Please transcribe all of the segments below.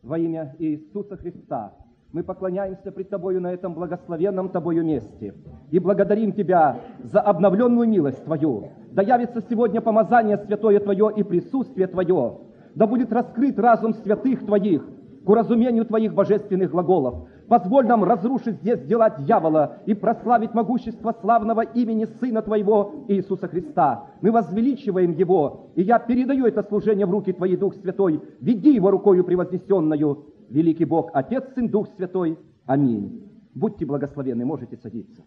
во имя Иисуса Христа, мы поклоняемся пред Тобою на этом благословенном Тобою месте и благодарим Тебя за обновленную милость Твою. Да явится сегодня помазание святое Твое и присутствие Твое. Да будет раскрыт разум святых Твоих к уразумению Твоих божественных глаголов. Позволь нам разрушить здесь дела дьявола и прославить могущество славного имени Сына Твоего Иисуса Христа. Мы возвеличиваем Его, и я передаю это служение в руки Твои, Дух Святой. Веди Его рукою превознесенную, великий Бог, Отец, Сын, Дух Святой. Аминь. Будьте благословенны, можете садиться.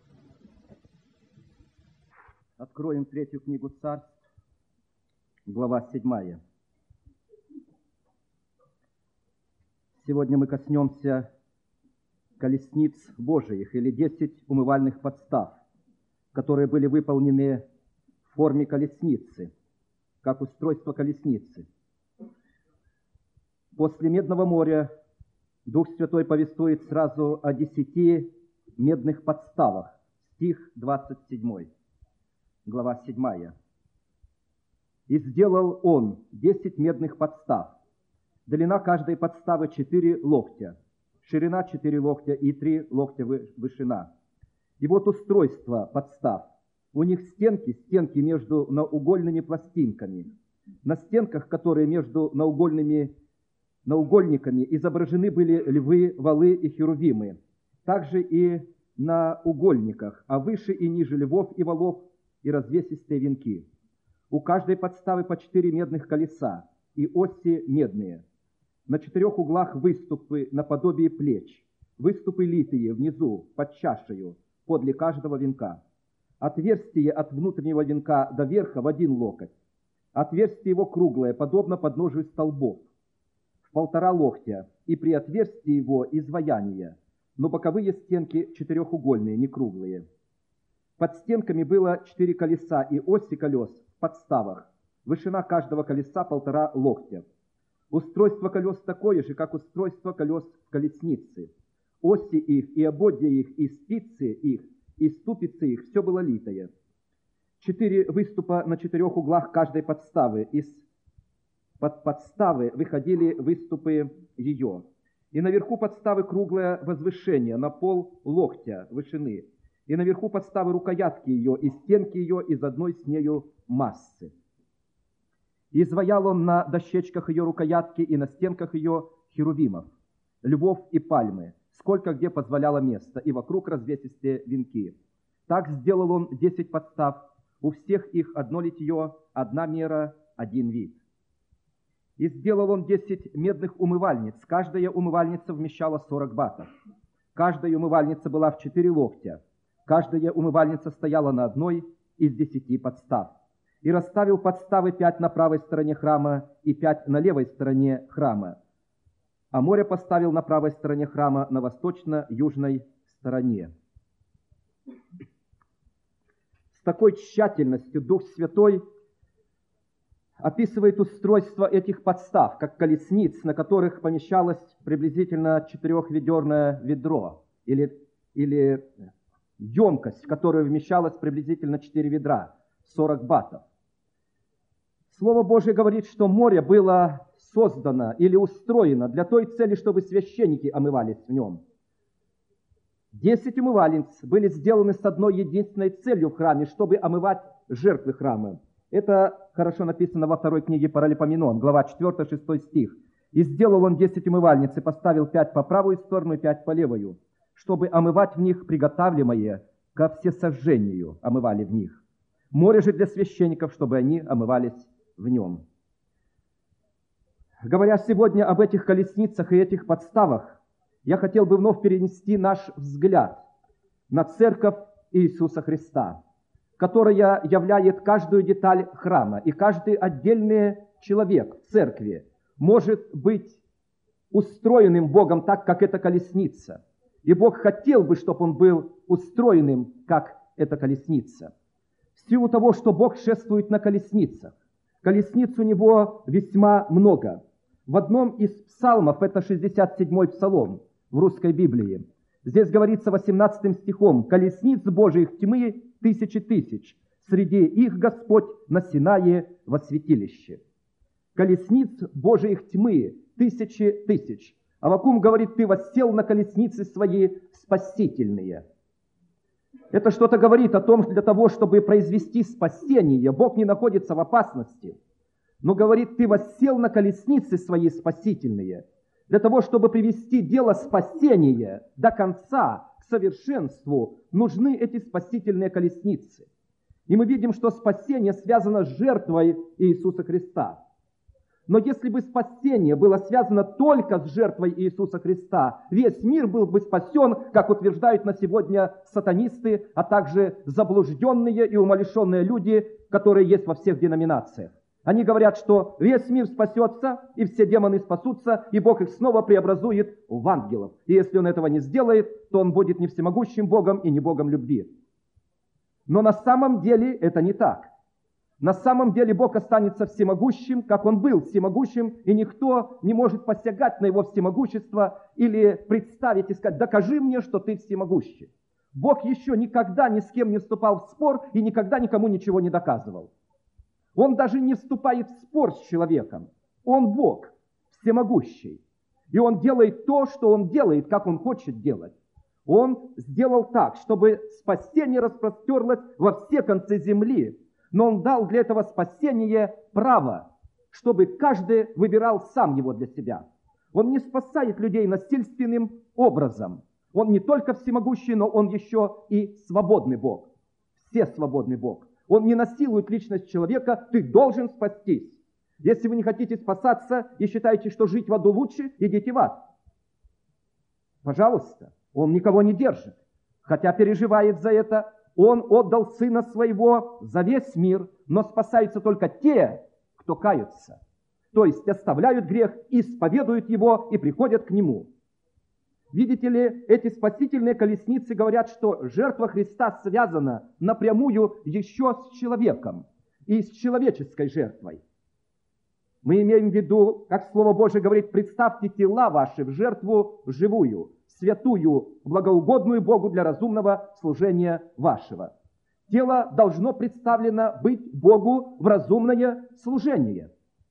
Откроем 3 книгу Царств, глава 7. Сегодня мы коснемся колесниц Божиих, или 10 умывальных подстав, которые были выполнены в форме колесницы, как устройство колесницы. После Медного моря Дух Святой повествует сразу о 10 медных подставах. Стих 27, глава 7. «И сделал он 10 медных подстав. Длина каждой подставы 4 локтя, ширина 4 локтя и 3 локтя вышина. И вот устройство подстав. У них стенки между наугольными пластинками. На стенках, которые между наугольниками, изображены были львы, валы и херувимы. Также и на угольниках, а выше и ниже львов и валов и развесистые венки. У каждой подставы по 4 медных колеса и оси медные. На 4 углах выступы наподобие плеч, выступы литые внизу, под чашею, подле каждого венка. Отверстие от внутреннего венка до верха в 1 локоть. Отверстие его круглое, подобно подножию столбов, в 1,5 локтя, и при отверстии его изваяние, но боковые стенки 4-угольные, не круглые. Под стенками было 4 колеса и оси колес в подставах, вышина каждого колеса 1,5 локтя. Устройство колес такое же, как устройство колес в колеснице. Оси их, и ободья их, и спицы их, и ступицы их, все было литое. 4 выступа на 4 углах каждой подставы. Из-под подставы выходили выступы ее. И наверху подставы круглое возвышение на 0,5 локтя вышины. И наверху подставы рукоятки ее, и стенки ее из одной с нею массы. И изваял он на дощечках ее рукоятки и на стенках ее херувимов, львов и пальмы, сколько где позволяло место, и вокруг развесистые венки. Так сделал он 10 подстав, у всех их одно литье, 1 мера, 1 вид. И сделал он 10 медных умывальниц, каждая умывальница вмещала 40 батов. Каждая умывальница была в 4 локтя, каждая умывальница стояла на одной из 10 подстав. И расставил подставы 5 на правой стороне храма и 5 на левой стороне храма. А море поставил на правой стороне храма, на восточно-южной стороне. С такой тщательностью Дух Святой описывает устройство этих подстав, как колесниц, на которых помещалось приблизительно 4-ведерное ведро, или емкость, в которую вмещалось приблизительно 4 ведра, 40 батов. Слово Божие говорит, что море было создано или устроено для той цели, чтобы священники омывались в нем. 10 умывальниц были сделаны с одной единственной целью в храме, чтобы омывать жертвы храма. Это хорошо написано во 2 книге Паралипоменон, глава 4-6 стих. «И сделал он 10 умывальниц, и поставил 5 по правую сторону и 5 по левую, чтобы омывать в них приготавливаемое ко всесожжению, омывали в них. Море же для священников, чтобы они омывались в нем». Говоря сегодня об этих колесницах и этих подставах, я хотел бы вновь перенести наш взгляд на церковь Иисуса Христа, которая являет каждую деталь храма, и каждый отдельный человек в церкви может быть устроенным Богом так, как эта колесница. И Бог хотел бы, чтобы он был устроенным, как эта колесница. В силу того, что Бог шествует на колесницах, колесниц у него весьма много. В одном из псалмов, это 67-й псалом в русской Библии, здесь говорится 18 стихом: «Колесниц Божиих тьмы 1000, среди их Господь на Синае во святилище». Колесниц Божиих тьмы тысячи тысяч. Аввакум говорит: ты воссел на колесницы свои спасительные. Это что-то говорит о том, что для того, чтобы произвести спасение, Бог не находится в опасности, но говорит: ты воссел на колесницы свои спасительные. Для того, чтобы привести дело спасения до конца, к совершенству, нужны эти спасительные колесницы. И мы видим, что спасение связано с жертвой Иисуса Христа. Но если бы спасение было связано только с жертвой Иисуса Христа, весь мир был бы спасен, как утверждают на сегодня сатанисты, а также заблужденные и умалишенные люди, которые есть во всех деноминациях. Они говорят, что весь мир спасется, и все демоны спасутся, и Бог их снова преобразует в ангелов. И если Он этого не сделает, то Он будет не всемогущим Богом и не Богом любви. Но на самом деле это не так. На самом деле Бог останется всемогущим, как Он был всемогущим, и никто не может посягать на Его всемогущество или представить и сказать: докажи мне, что ты всемогущий. Бог еще никогда ни с кем не вступал в спор и никогда никому ничего не доказывал. Он даже не вступает в спор с человеком. Он Бог, всемогущий. И Он делает то, что Он делает, как Он хочет делать. Он сделал так, чтобы спасение распростерлось во все концы земли. Но Он дал для этого спасения право, чтобы каждый выбирал сам его для себя. Он не спасает людей насильственным образом. Он не только всемогущий, но Он еще и свободный Бог. Все свободный Бог. Он не насилует личность человека: ты должен спастись. Если вы не хотите спасаться и считаете, что жить в аду лучше, идите в ад. Пожалуйста. Он никого не держит, хотя переживает за это. Он отдал Сына Своего за весь мир, но спасаются только те, кто каются. То есть оставляют грех, исповедуют его и приходят к Нему. Видите ли, эти спасительные колесницы говорят, что жертва Христа связана напрямую еще с человеком и с человеческой жертвой. Мы имеем в виду, как Слово Божие говорит: представьте тела ваши в жертву живую, святую, благоугодную Богу для разумного служения вашего. Тело должно представлено быть Богу в разумное служение.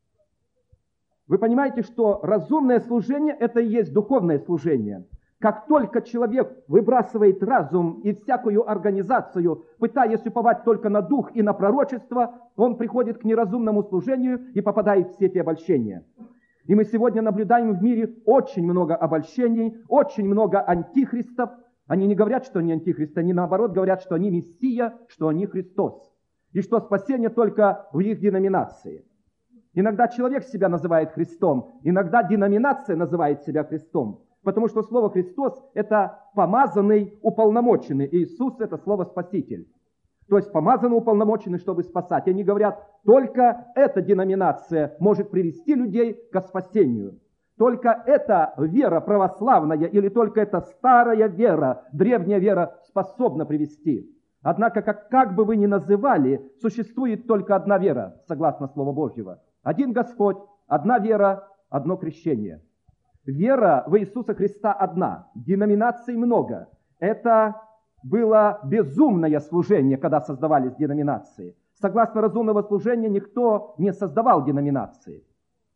Вы понимаете, что разумное служение – это и есть духовное служение. Как только человек выбрасывает разум и всякую организацию, пытаясь уповать только на дух и на пророчество, он приходит к неразумному служению и попадает в сети обольщения. И мы сегодня наблюдаем в мире очень много обольщений, очень много антихристов. Они не говорят, что они антихристы, они наоборот говорят, что они Мессия, что они Христос. И что спасение только в их деноминации. Иногда человек себя называет Христом, иногда деноминация называет себя Христом. Потому что слово «Христос» – это помазанный, уполномоченный. Иисус – это слово «Спаситель». То есть помазанный, уполномоченный, чтобы спасать. Они говорят, только эта деноминация может привести людей к спасению. Только эта вера православная или только эта старая вера, древняя вера способна привести. Однако, как бы вы ни называли, существует только одна вера, согласно Слову Божьего. Один Господь, одна вера, одно крещение. Вера в Иисуса Христа одна, деноминаций много. Это было безумное служение, когда создавались деноминации. Согласно разумного служения, никто не создавал деноминации.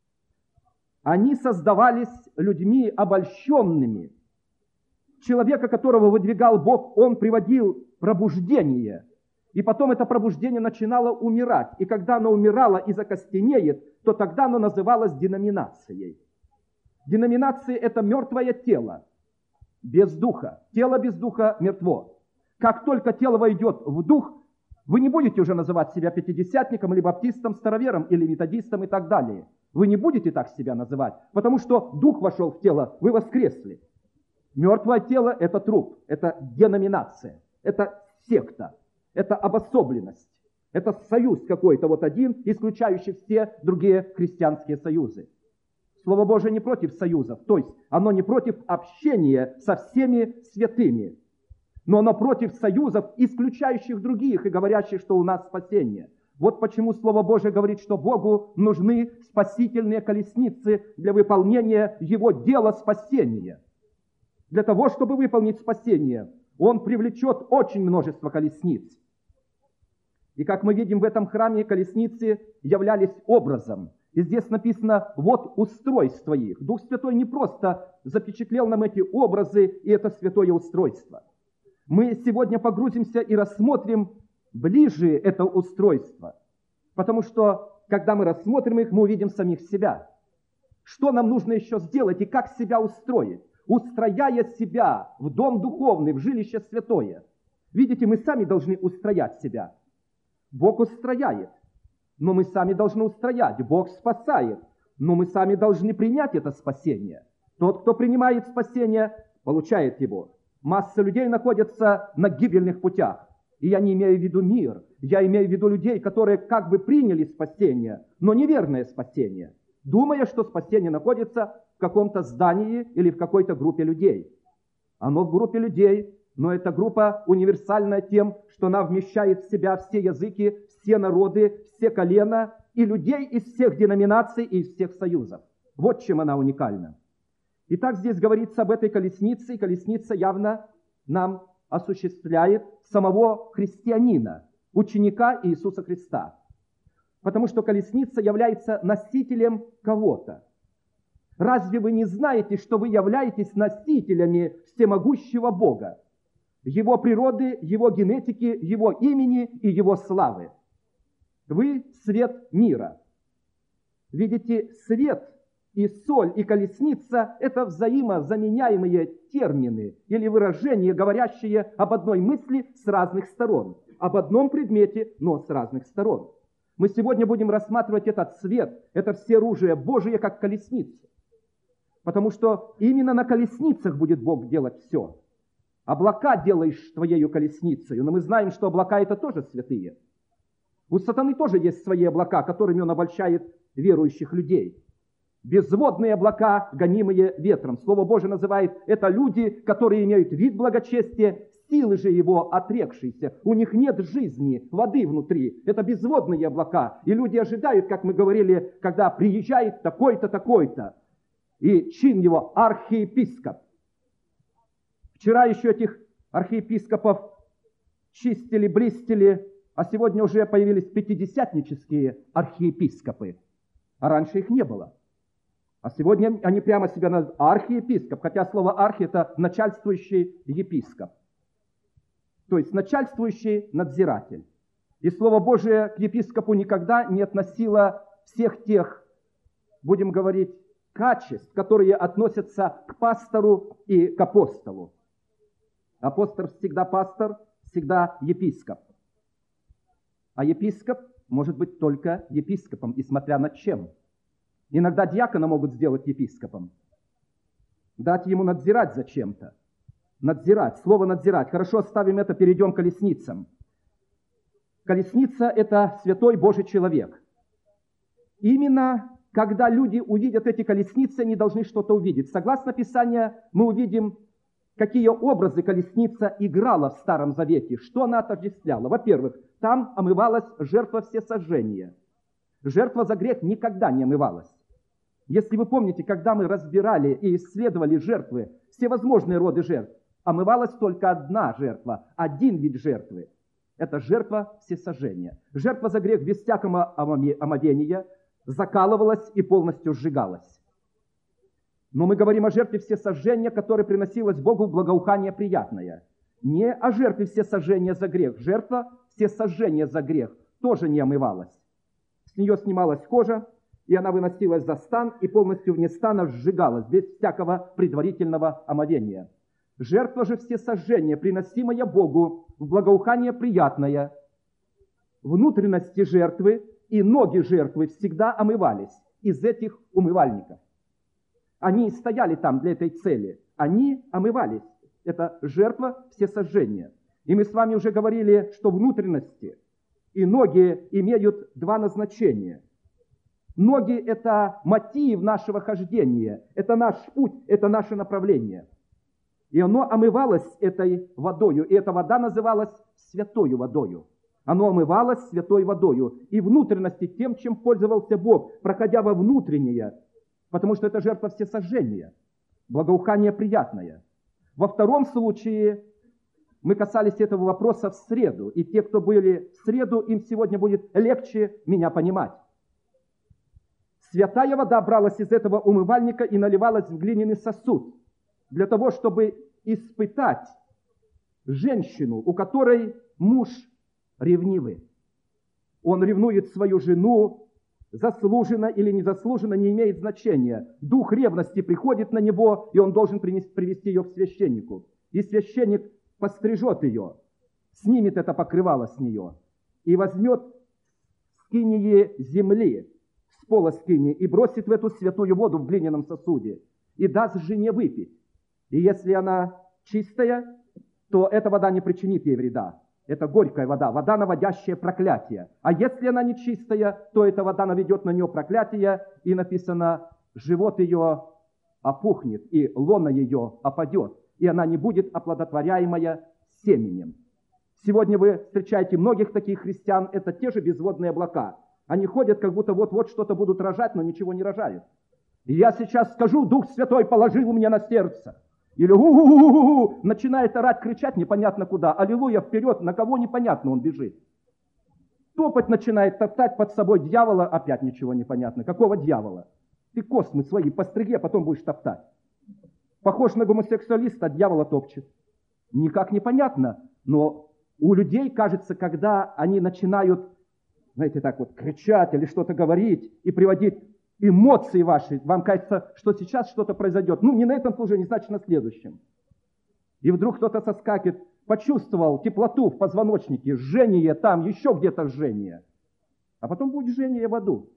Они создавались людьми обольщенными. Человека, которого выдвигал Бог, он приводил пробуждение. И потом это пробуждение начинало умирать. И когда оно умирало и закостенеет, то тогда оно называлось деноминацией. Деноминация – это мертвое тело, без духа. Тело без духа мертво. Как только тело войдет в дух, вы не будете уже называть себя пятидесятником или баптистом, старовером или методистом и так далее. Вы не будете так себя называть, потому что дух вошел в тело, вы воскресли. Мертвое тело – это труп, это деноминация, это секта, это обособленность, это союз какой-то вот один, исключающий все другие христианские союзы. Слово Божие не против союзов, то есть оно не против общения со всеми святыми, но оно против союзов, исключающих других и говорящих, что у нас спасение. Вот почему Слово Божие говорит, что Богу нужны спасительные колесницы для выполнения Его дела спасения. Для того, чтобы выполнить спасение, Он привлечет очень множество колесниц. И как мы видим в этом храме, колесницы являлись образом. И здесь написано, вот устройство их. Дух Святой не просто запечатлел нам эти образы и это святое устройство. Мы сегодня погрузимся и рассмотрим ближе это устройство. Потому что, когда мы рассмотрим их, мы увидим самих себя. Что нам нужно еще сделать и как себя устроить, устрояя себя в дом духовный, в жилище святое. Видите, мы сами должны устроять себя. Бог устрояет, но мы сами должны устроять. Бог спасает, но мы сами должны принять это спасение. Тот, кто принимает спасение, получает его. Масса людей находятся на гибельных путях. И я не имею в виду мир, я имею в виду людей, которые как бы приняли спасение, но неверное спасение, думая, что спасение находится в каком-то здании или в какой-то группе людей. Оно в группе людей, но эта группа универсальна тем, что она вмещает в себя все языки, все народы, все колена и людей из всех деноминаций и из всех союзов. Вот чем она уникальна. Итак, здесь говорится об этой колеснице, и колесница явно нам осуществляет самого христианина, ученика Иисуса Христа. Потому что колесница является носителем кого-то. Разве вы не знаете, что вы являетесь носителями всемогущего Бога, Его природы, Его генетики, Его имени и Его славы? Вы свет мира. Видите, свет и соль, и колесница – это взаимозаменяемые термины или выражения, говорящие об одной мысли с разных сторон, об одном предмете, но с разных сторон. Мы сегодня будем рассматривать этот свет, это всеоружие Божие, как колесницу. Потому что именно на колесницах будет Бог делать все. Облака делаешь твоею колесницей, но мы знаем, что облака – это тоже святые. У сатаны тоже есть свои облака, которыми он обольщает верующих людей. Безводные облака, гонимые ветром. Слово Божие называет это люди, которые имеют вид благочестия, силы же его отрекшиеся. У них нет жизни, воды внутри. Это безводные облака. И люди ожидают, как мы говорили, когда приезжает такой-то, такой-то. И чин его архиепископ. Вчера еще этих архиепископов чистили, блистили, а сегодня уже появились пятидесятнические архиепископы. А раньше их не было. А сегодня они прямо себя называют архиепископ, хотя слово архи – это начальствующий епископ. То есть начальствующий надзиратель. И Слово Божие к епископу никогда не относило всех тех, будем говорить, качеств, которые относятся к пастору и к апостолу. Апостол всегда пастор, всегда епископ. А епископ может быть только епископом, и смотря над чем. Иногда диакона могут сделать епископом. Дать ему надзирать за чем-то. Надзирать, слово надзирать. Хорошо, оставим это, перейдем к колесницам. Колесница – это святой Божий человек. Именно когда люди увидят эти колесницы, они должны что-то увидеть. Согласно Писанию, мы увидим, какие образы колесница играла в Старом Завете, что она отождествляла. Во-первых, там омывалась жертва всесожжения. Жертва за грех никогда не омывалась. Если вы помните, когда мы разбирали и исследовали жертвы, все возможные роды жертв, омывалась только одна жертва, один вид жертвы. Это жертва всесожжения. Жертва за грех без всякого омовения закалывалась и полностью сжигалась. Но мы говорим о жертве всесожжения, которая приносилась Богу в благоухание приятное. Не о жертве всесожжения за грех. Жертва всесожжения за грех тоже не омывалась. С нее снималась кожа, и она выносилась за стан, и полностью вне стана сжигалась, без всякого предварительного омовения. Жертва же всесожжения, приносимая Богу в благоухание приятное, внутренности жертвы и ноги жертвы всегда омывались из этих умывальников. Они стояли там для этой цели. Они омывались. Это жертва всесожжения. И мы с вами уже говорили, что внутренности и ноги имеют два назначения. Ноги – это мотив нашего хождения, это наш путь, это наше направление. И оно омывалось этой водою, и эта вода называлась святою водою. Оно омывалось святой водою и внутренности тем, чем пользовался Бог, проходя во внутреннее, потому что это жертва всесожжения, благоухание приятное. Во втором случае мы касались этого вопроса в среду, и те, кто были в среду, им сегодня будет легче меня понимать. Святая вода бралась из этого умывальника и наливалась в глиняный сосуд для того, чтобы испытать женщину, у которой муж ревнивый. Он ревнует свою жену, заслуженно или незаслуженно, не имеет значения. Дух ревности приходит на него, и он должен привести ее к священнику. И священник пострижет ее, снимет это покрывало с нее и возьмет скинии земли с пола скинии и бросит в эту святую воду в глиняном сосуде и даст жене выпить. И если она чистая, то эта вода не причинит ей вреда. Это горькая вода, вода, наводящая проклятие. А если она нечистая, то эта вода наведет на нее проклятие, и написано, живот ее опухнет, и лона ее опадет, и она не будет оплодотворяемая семенем. Сегодня вы встречаете многих таких христиан, это те же безводные облака. Они ходят, как будто вот-вот что-то будут рожать, но ничего не рожают. И я сейчас скажу, Дух Святой положил мне на сердце. Или у-у-у-у-у, начинает орать, кричать непонятно куда. Аллилуйя, вперед, на кого непонятно он бежит. Топать начинает, топтать под собой дьявола, опять ничего не понятно. Какого дьявола? Ты космы свои постриги, а потом будешь топтать. Похож на гомосексуалиста, а дьявола топчет. Никак непонятно, но у людей, кажется, когда они начинают, знаете, так вот кричать или что-то говорить и приводить эмоции ваши, вам кажется, что сейчас что-то произойдет. Ну, не на этом служении, значит, на следующем. И вдруг кто-то соскакивает, почувствовал теплоту в позвоночнике, жжение там, еще где-то жжение. А потом будет жжение в аду.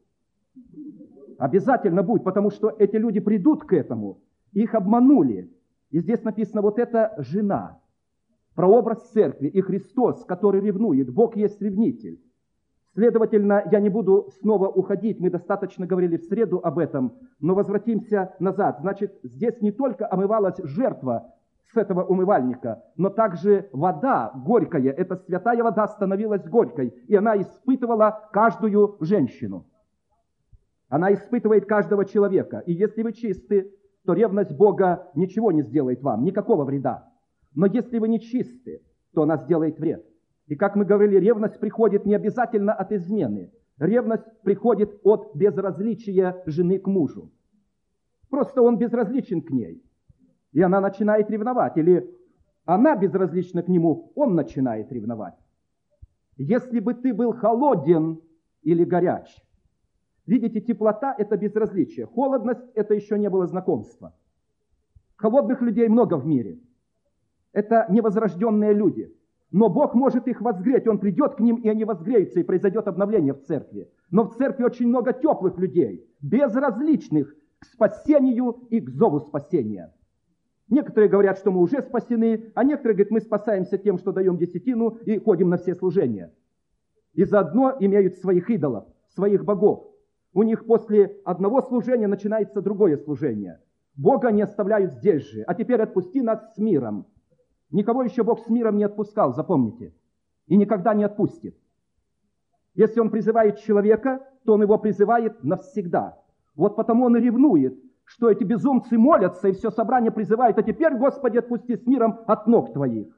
Обязательно будет, потому что эти люди придут к этому. Их обманули. И здесь написано, вот эта жена, прообраз церкви и Христос, который ревнует. Бог есть ревнитель. Следовательно, я не буду снова уходить, мы достаточно говорили в среду об этом, но возвратимся назад. Значит, здесь не только омывалась жертва с этого умывальника, но также вода горькая, эта святая вода становилась горькой, и она испытывала каждую женщину. Она испытывает каждого человека. И если вы чисты, то ревность Бога ничего не сделает вам, никакого вреда. Но если вы не чисты, то она сделает вред. И как мы говорили, ревность приходит не обязательно от измены. Ревность приходит от безразличия жены к мужу. Просто он безразличен к ней. И она начинает ревновать. Или она безразлична к нему, он начинает ревновать. Если бы ты был холоден или горяч. Видите, теплота – это безразличие. Холодность – это еще не было знакомства. Холодных людей много в мире. Это невозрожденные люди. Но Бог может их возгреть, Он придет к ним, и они возгреются, и произойдет обновление в церкви. Но в церкви очень много теплых людей, безразличных к спасению и к зову спасения. Некоторые говорят, что мы уже спасены, а некоторые говорят, мы спасаемся тем, что даем десятину и ходим на все служения. И заодно имеют своих идолов, своих богов. У них после одного служения начинается другое служение. Бога они оставляют здесь же. А теперь отпусти нас с миром. Никого еще Бог с миром не отпускал, запомните. И никогда не отпустит. Если Он призывает человека, то Он его призывает навсегда. Вот потому Он и ревнует, что эти безумцы молятся, и все собрание призывает, а теперь, Господи, отпусти с миром от ног Твоих.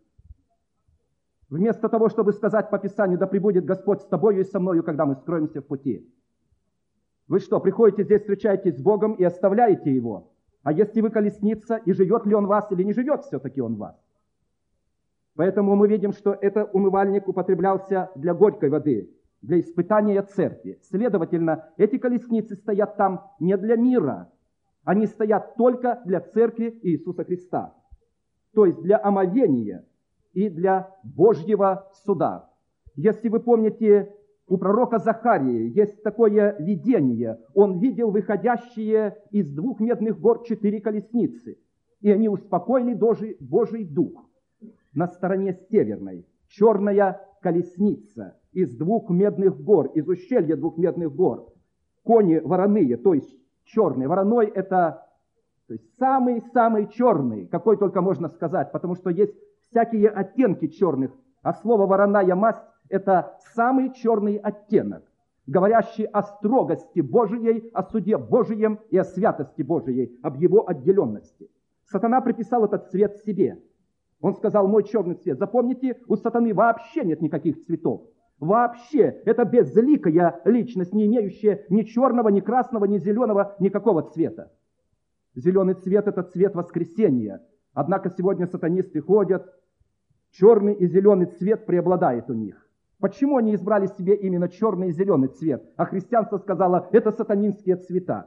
Вместо того, чтобы сказать по Писанию, да пребудет Господь с тобою и со мною, когда мы скроемся в пути. Вы что, приходите здесь, встречаетесь с Богом и оставляете Его? А если вы колесница, и живет ли Он в вас, или не живет все-таки Он в вас? Поэтому мы видим, что этот умывальник употреблялся для горькой воды, для испытания церкви. Следовательно, эти колесницы стоят там не для мира, они стоят только для церкви Иисуса Христа. То есть для омовения и для Божьего суда. Если вы помните, у пророка Захарии есть такое видение. Он видел выходящие из 2 медных гор 4 колесницы, и они успокоили Божий дух. На стороне северной черная колесница из 2 медных гор, из ущелья 2 медных гор. Кони вороные, то есть черный. Вороной – это самый-самый черный, какой только можно сказать, потому что есть всякие оттенки черных, а слово «вороная масть» – это самый черный оттенок, говорящий о строгости Божией, о суде Божием и о святости Божией, об его отделенности. Сатана приписал этот цвет себе. Он сказал, мой черный цвет. Запомните, у сатаны вообще нет никаких цветов. Вообще, это безликая личность, не имеющая ни черного, ни красного, ни зеленого, никакого цвета. Зеленый цвет – это цвет воскресения. Однако сегодня сатанисты ходят, черный и зеленый цвет преобладает у них. Почему они избрали себе именно черный и зеленый цвет? А христианство сказало, это сатанинские цвета.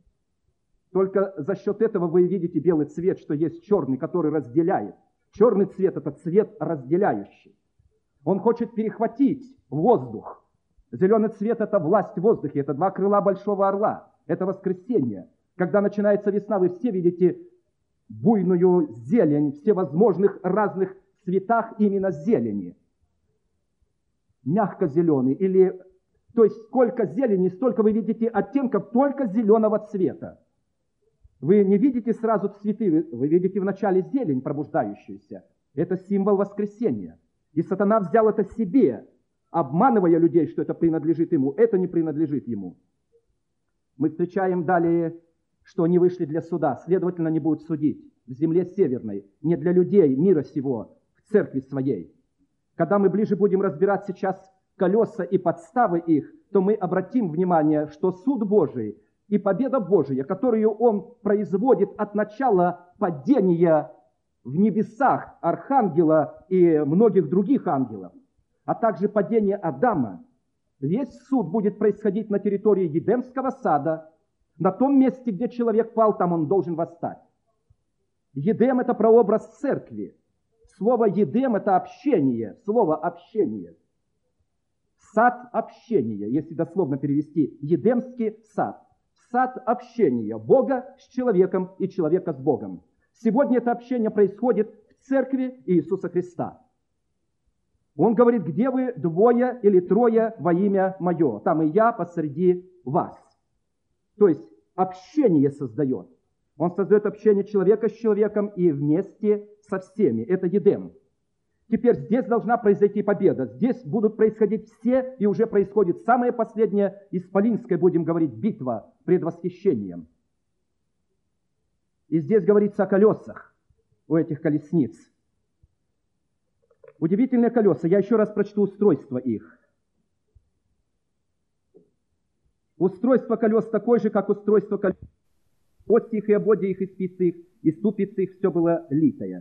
Только за счет этого вы видите белый цвет, что есть черный, который разделяет. Черный цвет – это цвет разделяющий. Он хочет перехватить воздух. Зеленый цвет – это власть в воздухе, это два крыла большого орла, это воскресенье. Когда начинается весна, вы все видите буйную зелень, всевозможных разных цветах именно зелени. Мягко-зеленый, или, то есть сколько зелени, столько вы видите оттенков только зеленого цвета. Вы не видите сразу цветы, вы видите вначале зелень пробуждающуюся. Это символ воскресения. И сатана взял это себе, обманывая людей, что это принадлежит ему. Это не принадлежит ему. Мы встречаем далее, что они вышли для суда, следовательно, не будут судить в земле северной, не для людей мира сего, в церкви своей. Когда мы ближе будем разбирать сейчас колеса и подставы их, то мы обратим внимание, что суд Божий и победа Божия, которую Он производит от начала падения в небесах архангела и многих других ангелов, а также падение Адама, весь суд будет происходить на территории Едемского сада, на том месте, где человек пал, там он должен восстать. Едем – это прообраз церкви. Слово «едем» – это общение, слово «общение». Сад общения, если дословно перевести, Едемский сад. Сад общения Бога с человеком и человека с Богом. Сегодня это общение происходит в церкви Иисуса Христа. Он говорит, где вы двое или трое во имя Мое, там и я посреди вас. То есть общение создает. Он создает общение человека с человеком и вместе со всеми. Это Едем. Теперь здесь должна произойти победа. Здесь будут происходить все, и уже происходит самая последняя, исполинская, будем говорить, битва пред восхищением. И здесь говорится о колесах у этих колесниц. Удивительные колеса. Я еще раз прочту устройство их. Устройство колес такое же, как устройство колес. Ости их и ободья их, и спицы их, и ступицы их, все было литое.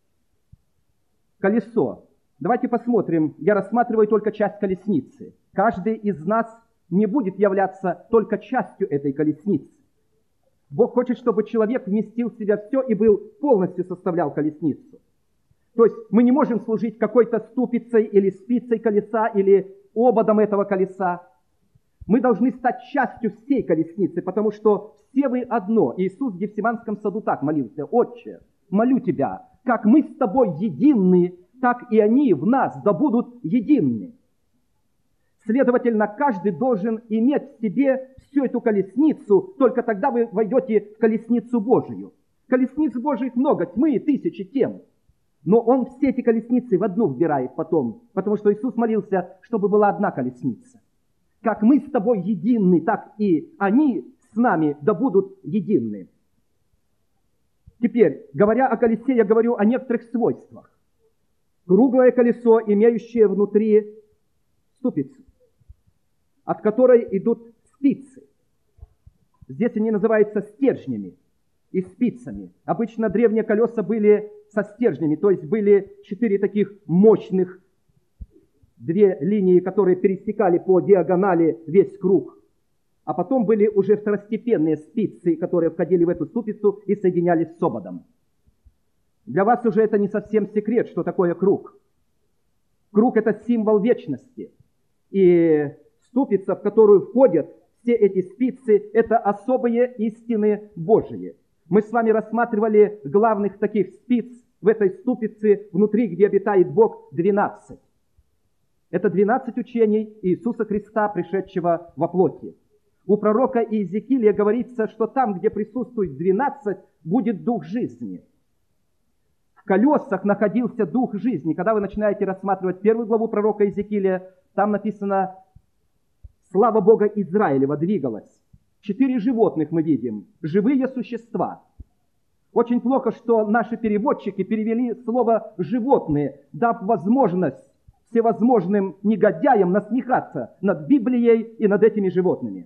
Колесо. Давайте посмотрим. Я рассматриваю только часть колесницы. Каждый из нас не будет являться только частью этой колесницы. Бог хочет, чтобы человек вместил в себя все и был полностью составлял колесницу. То есть мы не можем служить какой-то ступицей или спицей колеса или ободом этого колеса. Мы должны стать частью всей колесницы, потому что все вы одно. Иисус в Гефсиманском саду так молился: «Отче, молю Тебя, как мы с Тобой едины, так и они в нас да будут едины». Следовательно, каждый должен иметь в себе всю эту колесницу, только тогда вы войдете в колесницу Божию. Колесниц Божьих много, тьмы и тысячи тем. Но Он все эти колесницы в одну вбирает потом, потому что Иисус молился, чтобы была одна колесница. Как мы с тобой едины, так и они с нами да будут едины. Теперь, говоря о колесе, я говорю о некоторых свойствах. Круглое колесо, имеющее внутри ступицу, от которой идут спицы. Здесь они называются стержнями и спицами. Обычно древние колеса были со стержнями, то есть были 4 таких мощных, 2 линии, которые пересекали по диагонали весь круг. А потом были уже второстепенные спицы, которые входили в эту ступицу и соединялись с ободом. Для вас уже это не совсем секрет, что такое круг. Круг – это символ вечности. И ступица, в которую входят все эти спицы, это особые истины Божьи. Мы с вами рассматривали главных таких спиц в этой ступице, внутри, где обитает Бог, 12. Это 12 учений Иисуса Христа, пришедшего во плоти. У пророка Иезекииля говорится, что там, где присутствует 12, будет дух жизни. В колесах находился дух жизни. Когда вы начинаете рассматривать 1 главу пророка Иезекииля, там написано: «Слава Бога Израилева двигалась». 4 животных мы видим, живые существа. Очень плохо, что наши переводчики перевели слово «животные», дав возможность всевозможным негодяям насмехаться над Библией и над этими животными.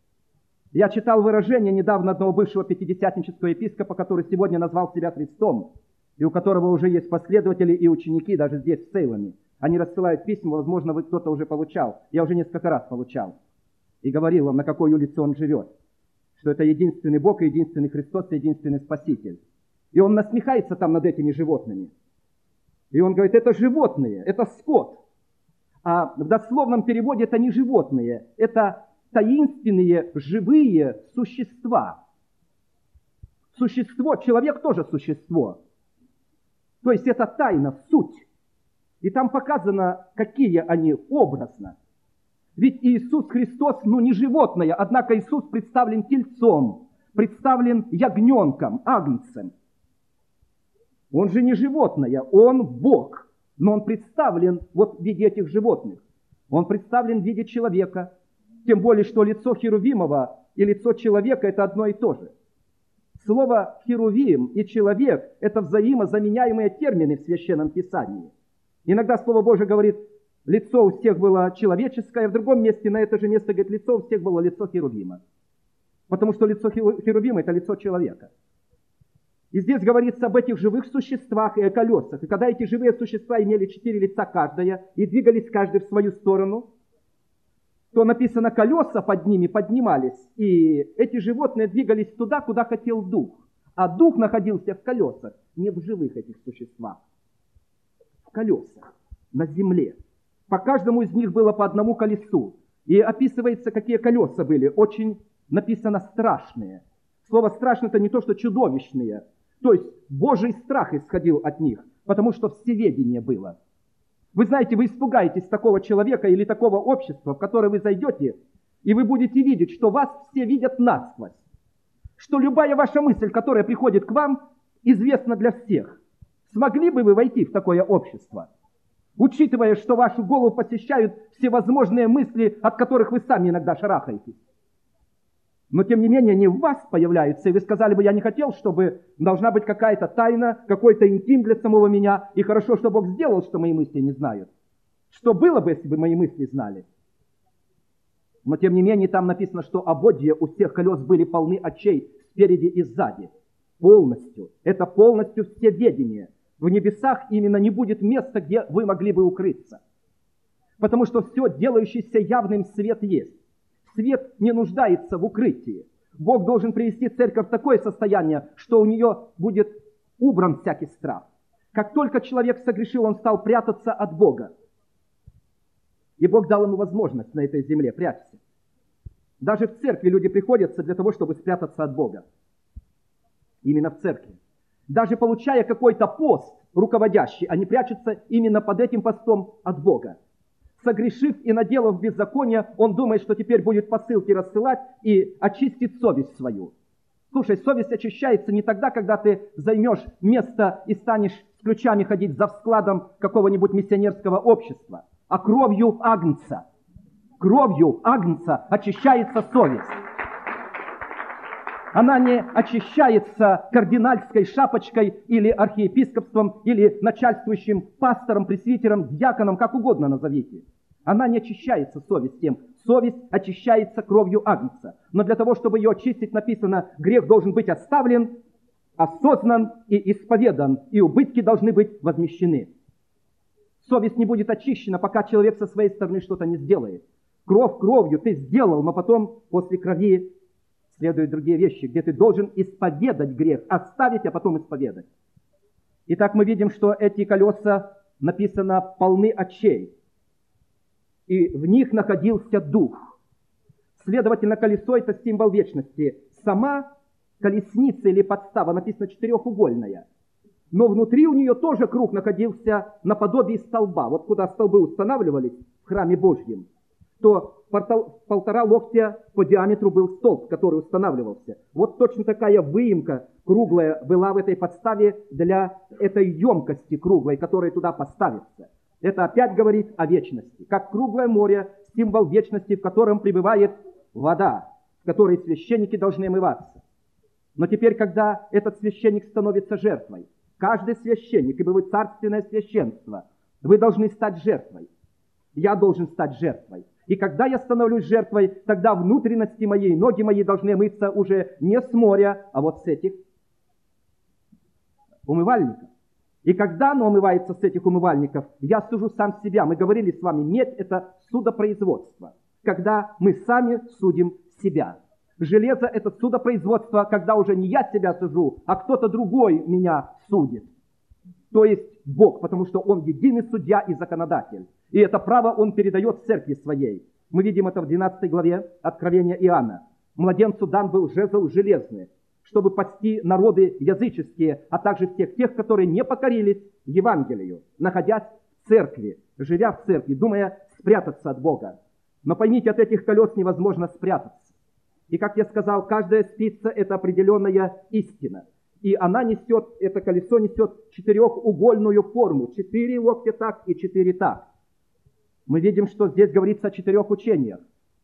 Я читал выражение недавно одного бывшего пятидесятнического епископа, который сегодня назвал себя Христом, и у которого уже есть последователи и ученики, даже здесь, в Цейлоне. Они рассылают письма, возможно, вы кто-то уже получал. Я уже несколько раз получал. И говорил он, на какой улице он живет. Что это единственный Бог, и единственный Христос, и единственный Спаситель. И он насмехается там над этими животными. И он говорит, это животные, это скот. А в дословном переводе это не животные, это таинственные живые существа. Существо, человек тоже существо. То есть это тайна, суть. И там показано, какие они образно. Ведь Иисус Христос, не животное, однако Иисус представлен тельцом, представлен ягненком, агнцем. Он же не животное, он Бог, но он представлен в виде этих животных. Он представлен в виде человека, тем более, что лицо Херувимова и лицо человека – это одно и то же. Слово «херувим» и «человек» – это взаимозаменяемые термины в Священном Писании. Иногда Слово Божие говорит, лицо у всех было человеческое, в другом месте на это же место говорит, лицо у всех было лицо Херувима. Потому что лицо Херувима – это лицо человека. И здесь говорится об этих живых существах и о колесах. И когда эти живые существа имели 4 лица каждое и двигались каждый в свою сторону, то написано, колеса под ними поднимались, и эти животные двигались туда, куда хотел дух. А дух находился в колесах, не в живых этих существах. В колесах, на земле. По каждому из них было по одному колесу. И описывается, какие колеса были. Очень написано страшные. Слово «страшное» — это не то, что чудовищные. То есть Божий страх исходил от них, потому что всеведение было. Вы знаете, вы испугаетесь такого человека или такого общества, в которое вы зайдете, и вы будете видеть, что вас все видят насквозь. Что любая ваша мысль, которая приходит к вам, известна для всех. Смогли бы вы войти в такое общество, учитывая, что вашу голову посещают всевозможные мысли, от которых вы сами иногда шарахаетесь? Но, тем не менее, они в вас появляются, и вы сказали бы, я не хотел, чтобы должна быть какая-то тайна, какой-то интим для самого меня, и хорошо, что Бог сделал, что мои мысли не знают. Что было бы, если бы мои мысли знали? Но, тем не менее, там написано, что ободья у всех колес были полны очей спереди и сзади. Полностью. Это полностью всеведение. В небесах именно не будет места, где вы могли бы укрыться. Потому что все, делающееся явным, свет есть. Свет не нуждается в укрытии. Бог должен привести церковь в такое состояние, что у нее будет убран всякий страх. Как только человек согрешил, он стал прятаться от Бога. И Бог дал ему возможность на этой земле прятаться. Даже в церкви люди приходятся для того, чтобы спрятаться от Бога. Именно в церкви. Даже получая какой-то пост руководящий, они прячутся именно под этим постом от Бога. Согрешив и наделав беззаконие, он думает, что теперь будет посылки рассылать и очистит совесть свою. Слушай, совесть очищается не тогда, когда ты займешь место и станешь с ключами ходить за складом какого-нибудь миссионерского общества, а кровью агнца. Кровью агнца очищается совесть. Она не очищается кардинальской шапочкой или архиепископством, или начальствующим пастором, пресвитером, диаконом, как угодно назовите. Она не очищается совесть тем. Совесть очищается кровью агнца. Но для того, чтобы ее очистить, написано, грех должен быть оставлен, осознан и исповедан, и убытки должны быть возмещены. Совесть не будет очищена, пока человек со своей стороны что-то не сделает. Кровь кровью ты сделал, но потом после крови следуют другие вещи, где ты должен исповедать грех, оставить, а потом исповедать. Итак, мы видим, что эти колеса, написано, полны очей, и в них находился дух. Следовательно, колесо – это символ вечности. Сама колесница или подстава, написано, четырехугольная, но внутри у нее тоже круг находился наподобие столба. Вот куда столбы устанавливались в храме Божьем, то 1,5 локтя по диаметру был столб, который устанавливался. Вот точно такая выемка круглая была в этой подставе для этой емкости круглой, которая туда поставится. Это опять говорит о вечности. Как круглое море, символ вечности, в котором пребывает вода, в которой священники должны омываться. Но теперь, когда этот священник становится жертвой, каждый священник, ибо вы царственное священство, Вы должны стать жертвой. Я должен стать жертвой. И когда я становлюсь жертвой, тогда внутренности моей, ноги мои должны мыться уже не с моря, а вот с этих умывальников. И когда оно омывается с этих умывальников, я сужу сам себя. Мы говорили с вами, медь – это судопроизводство, когда мы сами судим себя. Железо – это судопроизводство, когда уже не я себя сужу, а кто-то другой меня судит. То есть Бог, потому что Он единый судья и законодатель. И это право Он передает церкви своей. Мы видим это в 12 главе Откровения Иоанна. Младенцу дан был жезл железный, чтобы пасти народы языческие, а также всех тех, которые не покорились Евангелию, находясь в церкви, живя в церкви, думая спрятаться от Бога. Но поймите, от этих колес невозможно спрятаться. И, как я сказал, каждая спица – это определенная истина. И она несет, это колесо несет четырехугольную форму. 4 локтя так и 4 так. Мы видим, что здесь говорится о 4 учениях.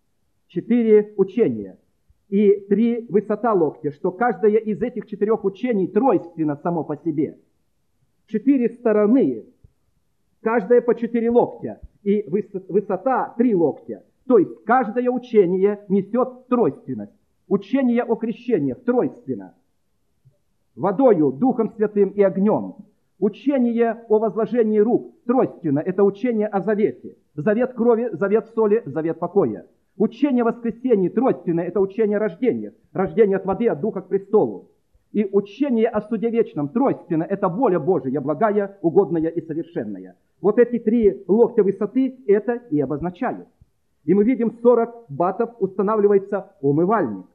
4 учения. И 3 высота локтя, что каждое из этих 4 учений тройственно само по себе. 4 стороны, каждая по 4 локтя. И высота 3 локтя. То есть каждое учение несет тройственность. Учение о крещениях тройственно. Водою, Духом Святым и огнем. Учение о возложении рук тройственно. Это учение о завете. Завет крови, завет соли, завет покоя. Учение о воскресении тройственно. Это учение о рождении. Рождение от воды, от Духа к престолу. И учение о суде вечном тройственно. Это воля Божия, благая, угодная и совершенная. Вот эти 3 локтя высоты это и обозначают. И мы видим, 40 батов устанавливается умывальник.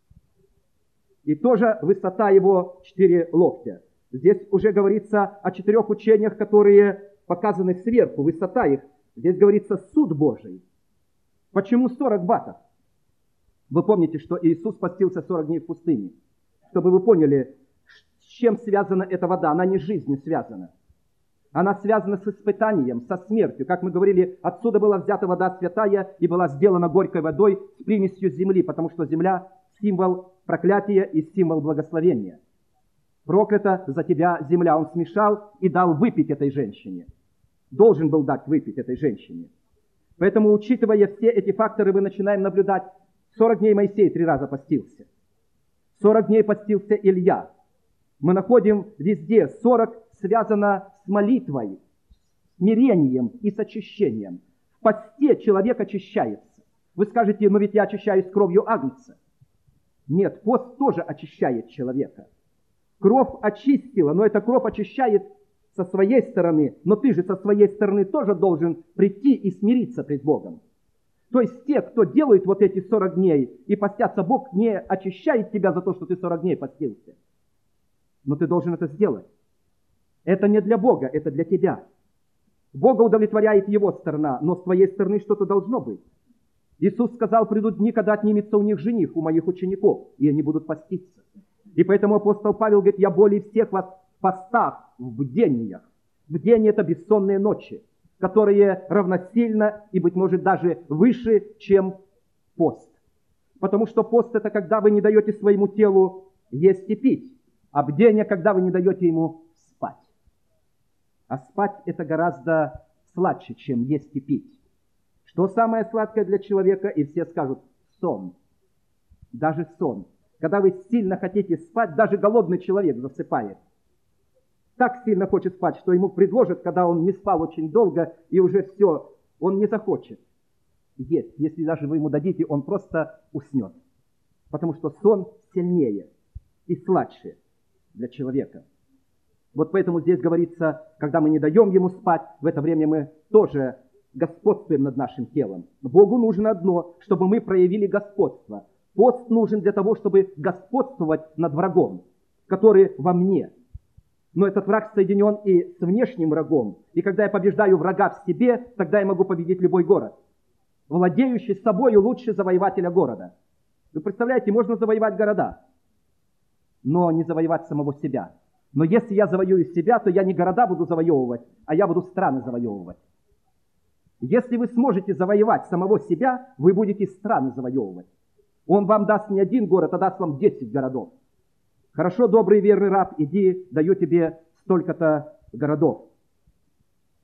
И тоже высота его 4 локтя. Здесь уже говорится о 4 учениях, которые показаны сверху, высота их. Здесь говорится суд Божий. Почему 40 батов? Вы помните, что Иисус постился 40 дней в пустыне. Чтобы вы поняли, с чем связана эта вода. Она не с жизнью связана. Она связана с испытанием, со смертью. Как мы говорили, отсюда была взята вода святая и была сделана горькой водой с примесью земли, потому что земля – символ проклятия и символ благословения. Проклята за тебя земля. Он смешал и дал выпить этой женщине. Должен был дать выпить этой женщине. Поэтому, учитывая все эти факторы, мы начинаем наблюдать. 40 дней Моисей 3 раза постился. 40 дней постился Илья. Мы находим везде 40 связано с молитвой, смирением и с очищением. В посте человек очищается. Вы скажете, но ведь я очищаюсь кровью агнца. Нет, пост тоже очищает человека. Кровь очистила, но эта кровь очищает со своей стороны, но ты же со своей стороны тоже должен прийти и смириться пред Богом. То есть те, кто делают вот эти 40 дней и постятся, Бог не очищает тебя за то, что ты 40 дней постился. Но ты должен это сделать. Это не для Бога, это для тебя. Бога удовлетворяет его сторона, но с твоей стороны что-то должно быть. Иисус сказал, придут дни, когда отнимется у них жених, у моих учеников, и они будут поститься. И поэтому апостол Павел говорит, я более всех вас в постах, в бдениях. Бдение – это бессонные ночи, которые равносильно и, быть может, даже выше, чем пост. Потому что пост – это когда вы не даете своему телу есть и пить, а бдение – когда вы не даете ему спать. А спать – это гораздо сладче, чем есть и пить. Что самое сладкое для человека? И все скажут – сон. Даже сон. Когда вы сильно хотите спать, даже голодный человек засыпает. Так сильно хочет спать, что ему предложат, когда он не спал очень долго, и уже все, он не захочет есть. Если даже вы ему дадите, он просто уснет. Потому что сон сильнее и сладче для человека. Вот поэтому здесь говорится, когда мы не даем ему спать, в это время мы тоже господствуем над нашим телом. Богу нужно одно, чтобы мы проявили господство. Пост нужен для того, чтобы господствовать над врагом, который во мне. Но этот враг соединен и с внешним врагом. И когда я побеждаю врага в себе, тогда я могу победить любой город. Владеющий собою лучше завоевателя города. Вы представляете, можно завоевать города, но не завоевать самого себя. Но если я завоюю себя, то я не города буду завоевывать, а я буду страны завоевывать. Если вы сможете завоевать самого себя, вы будете страны завоевывать. Он вам даст не один город, а даст вам 10 городов. Хорошо, добрый верный раб, иди, даю тебе столько-то городов.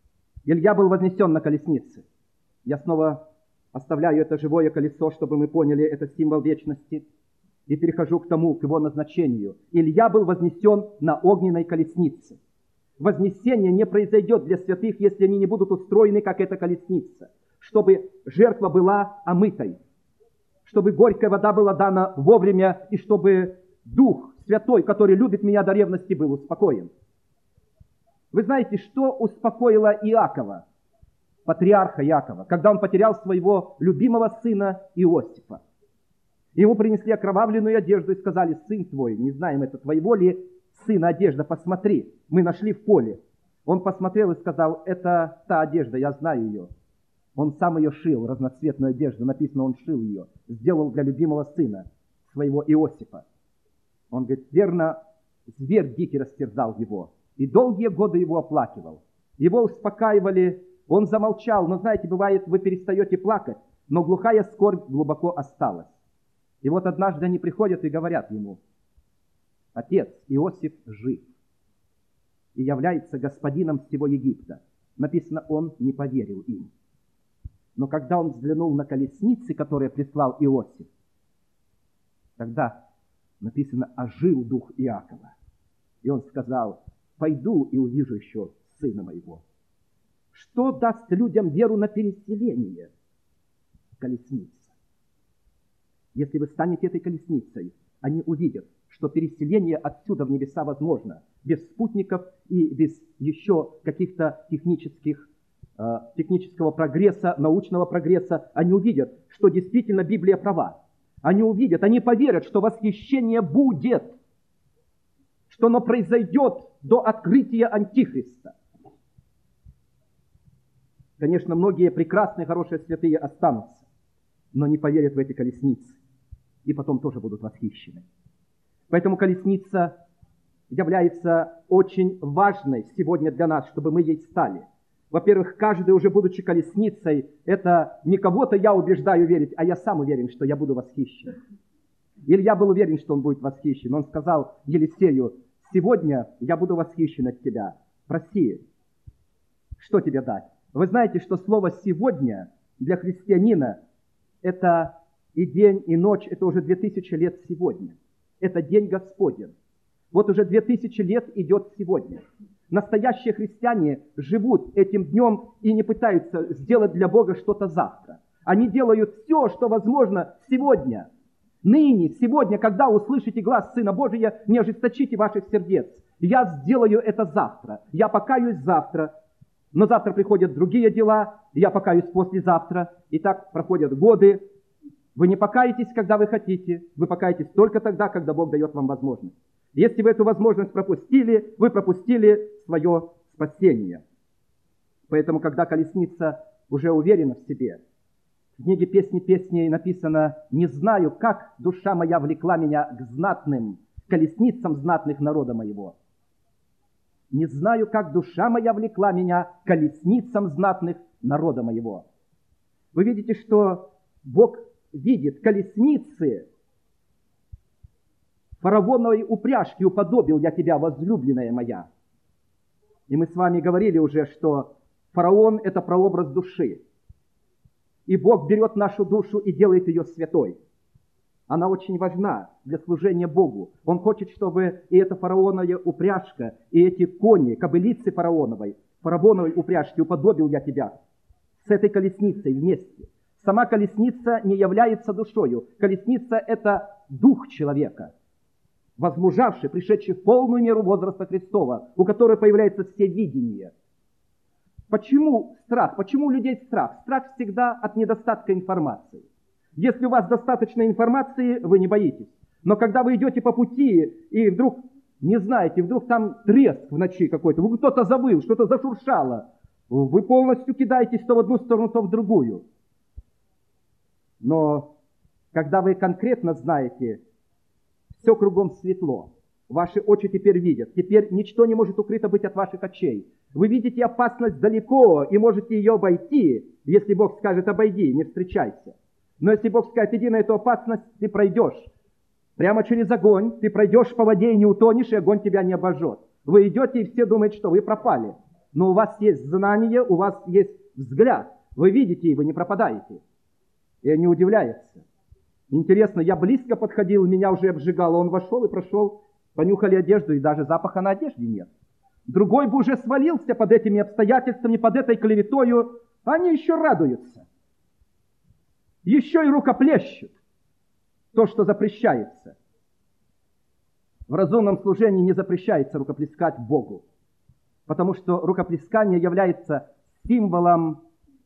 Илья был вознесен на колеснице. Я снова оставляю это живое колесо, чтобы мы поняли, это символ вечности, и перехожу к тому, к его назначению. Илья был вознесен на огненной колеснице. Вознесение не произойдет для святых, если они не будут устроены, как эта колесница, чтобы жертва была омытой, чтобы горькая вода была дана вовремя, и чтобы Дух Святой, который любит меня до ревности, был успокоен. Вы знаете, что успокоило Иакова, патриарха Иакова, когда он потерял своего любимого сына Иосифа? Ему принесли окровавленную одежду и сказали: сын твой, не знаем, это твоего ли сына одежда, посмотри, мы нашли в поле. Он посмотрел и сказал: это та одежда, я знаю ее. Он сам ее шил, разноцветную одежду, написано, он шил ее, сделал для любимого сына своего Иосифа. Он говорит: верно, зверь дикий растерзал его, и долгие годы его оплакивал. Его успокаивали, он замолчал, но знаете, бывает, вы перестаете плакать, но глухая скорбь глубоко осталась. И вот однажды они приходят и говорят ему: отец, Иосиф жив и является господином всего Египта. Написано, он не поверил им. Но когда он взглянул на колесницы, которые прислал Иосиф, тогда написано, ожил дух Иакова. И он сказал: пойду и увижу еще сына моего. Что даст людям веру на переселение? Колесница. Если вы станете этой колесницей, они увидят, что переселение отсюда в небеса возможно, без спутников и без еще каких-то технического прогресса, научного прогресса. Они увидят, что действительно Библия права. Они увидят, они поверят, что восхищение будет, что оно произойдет до открытия Антихриста. Конечно, многие прекрасные, хорошие святые останутся, но не поверят в эти колесницы, и потом тоже будут восхищены. Поэтому колесница является очень важной сегодня для нас, чтобы мы ей стали. Во-первых, каждый, уже будучи колесницей, это не кого-то я убеждаю верить, а я сам уверен, что я буду восхищен. Илья был уверен, что он будет восхищен. Он сказал Елисею: сегодня я буду восхищен от тебя. Проси, что тебе дать? Вы знаете, что слово «сегодня» для христианина – это и день, и ночь, это уже 2000 лет сегодня. Это день Господень. Вот уже 2000 лет идет сегодня. Настоящие христиане живут этим днем и не пытаются сделать для Бога что-то завтра. Они делают все, что возможно сегодня. Ныне, сегодня, когда услышите глас Сына Божия, не ожесточите ваших сердец. Я сделаю это завтра. Я покаюсь завтра. Но завтра приходят другие дела. Я покаюсь послезавтра. И так проходят годы. Вы не покаетесь, когда вы хотите. Вы покаетесь только тогда, когда Бог дает вам возможность. Если вы эту возможность пропустили, вы пропустили свое спасение. Поэтому, когда колесница уже уверена в себе, в книге «Песни песней» написано: «Не знаю, как душа моя влекла меня к знатным, колесницам знатных народа моего». Не знаю, как душа моя влекла меня к колесницам знатных народа моего. Вы видите, что Бог видит колесницы. Фараоновой упряжки уподобил я тебя, возлюбленная моя. И мы с вами говорили уже, что фараон – это прообраз души. И Бог берет нашу душу и делает ее святой. Она очень важна для служения Богу. Он хочет, чтобы и эта фараоновая упряжка, и эти кони, кобылицы фараоновой упряжки уподобил я тебя с этой колесницей вместе. Сама колесница не является душою. Колесница – это дух человека, возмужавший, пришедший в полную меру возраста Христова, у которого появляется всевидение. Почему страх? Почему у людей страх? Страх всегда от недостатка информации. Если у вас достаточно информации, вы не боитесь. Но когда вы идете по пути, и вдруг, не знаете, вдруг там треск в ночи какой-то, кто-то завыл, что-то зашуршало, вы полностью кидаетесь то в одну сторону, то в другую. Но когда вы конкретно знаете, все кругом светло, ваши очи теперь видят, теперь ничто не может укрыто быть от ваших очей. Вы видите опасность далеко и можете ее обойти, если Бог скажет: обойди, не встречайся. Но если Бог скажет: иди на эту опасность, ты пройдешь. Прямо через огонь, ты пройдешь по воде и не утонешь, и огонь тебя не обожжет. Вы идете, и все думают, что вы пропали. Но у вас есть знание, у вас есть взгляд. Вы видите, и вы не пропадаете. И он не удивляется. Интересно, я близко подходил, меня уже обжигало. Он вошел и прошел, понюхали одежду, и даже запаха на одежде нет. Другой бы уже свалился под этими обстоятельствами, под этой клеветою. Они еще радуются. Еще и рукоплещут. То, что запрещается. В разумном служении не запрещается рукоплескать Богу. Потому что рукоплескание является символом